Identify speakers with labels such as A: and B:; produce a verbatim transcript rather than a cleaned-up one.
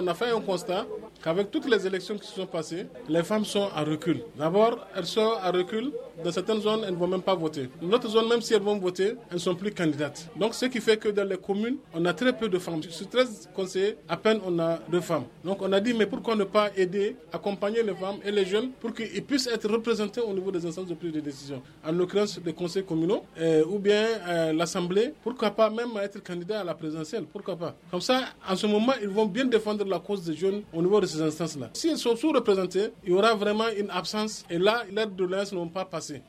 A: On a fait un constat qu'avec toutes les élections qui se sont passées, les femmes sont à recul. D'abord, elles sont à recul. Dans certaines zones, elles ne vont même pas voter. Dans d'autres zones, même si elles vont voter, elles ne sont plus candidates. Donc, ce qui fait que dans les communes, on a très peu de femmes. Sur treize conseillers, à peine on a deux femmes. Donc, on a dit, mais pourquoi ne pas aider, accompagner les femmes et les jeunes pour qu'ils puissent être représentés au niveau des instances de prise de décision. En l'occurrence, des conseils communaux euh, ou bien euh, l'Assemblée. Pourquoi pas même être candidat à la présidentielle? Pourquoi pas? Comme ça, en ce moment, ils vont bien défendre la cause des jeunes au niveau de ces instances-là. Si elles sont sous-représentées, il y aura vraiment une absence et là, leurs doléances ne vont pas passer.